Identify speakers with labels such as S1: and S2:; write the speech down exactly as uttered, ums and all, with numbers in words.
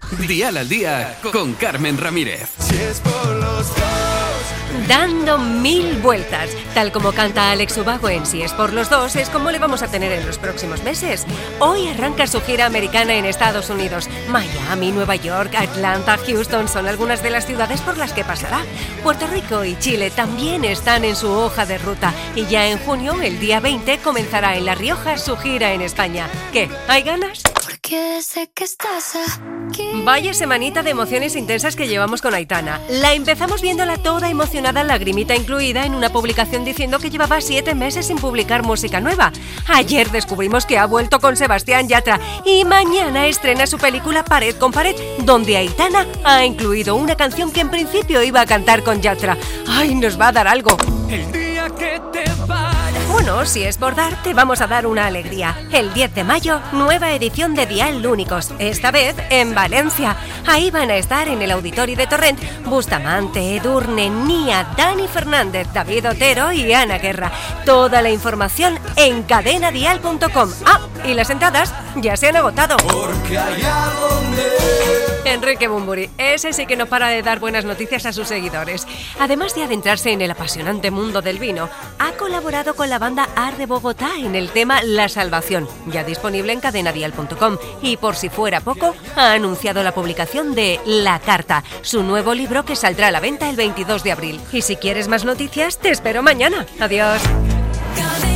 S1: Dial al Día con Carmen Ramírez.
S2: Si es por los dos.
S3: Dando mil vueltas, tal como canta Alex Ubago en Si es por los dos, es como le vamos a tener en los próximos meses. Hoy arranca su gira americana en Estados Unidos. Miami, Nueva York, Atlanta, Houston son algunas de las ciudades por las que pasará. Puerto Rico y Chile también están en su hoja de ruta. Y ya en junio, el día veinte, comenzará en La Rioja su gira en España. ¿Qué? ¿Hay ganas?
S4: Porque sé que estás aquí.
S3: Vaya semanita de emociones intensas que llevamos con Aitana. La empezamos viéndola toda emocionada, lagrimita incluida, en una publicación diciendo que llevaba siete meses sin publicar música nueva. Ayer descubrimos que ha vuelto con Sebastián Yatra y mañana estrena su película Pared con Pared, donde Aitana ha incluido una canción que en principio iba a cantar con Yatra. ¡Ay, nos va a dar algo!
S2: El día que te vayas.
S3: Bueno, si es por dar, te vamos a dar una alegría. El diez de mayo, nueva edición de Dial Únicos, esta vez en Valencia. Ahí van a estar en el Auditorio de Torrent Bustamante, Edurne, Nia, Dani Fernández, David Otero y Ana Guerra. Toda la información en cadena dial punto com. Ah, y las entradas ya se han agotado.
S2: Porque allá donde
S3: Enrique Bunbury, ese sí que no para de dar buenas noticias a sus seguidores. Además de adentrarse en el apasionante mundo del vino, ha colaborado con la banda Ar de Bogotá en el tema La Salvación, ya disponible en cadena dial punto com. Y por si fuera poco, ha anunciado la publicación de La Carta, su nuevo libro que saldrá a la venta el veintidós de abril. Y si quieres más noticias, te espero mañana. Adiós.
S4: Cadena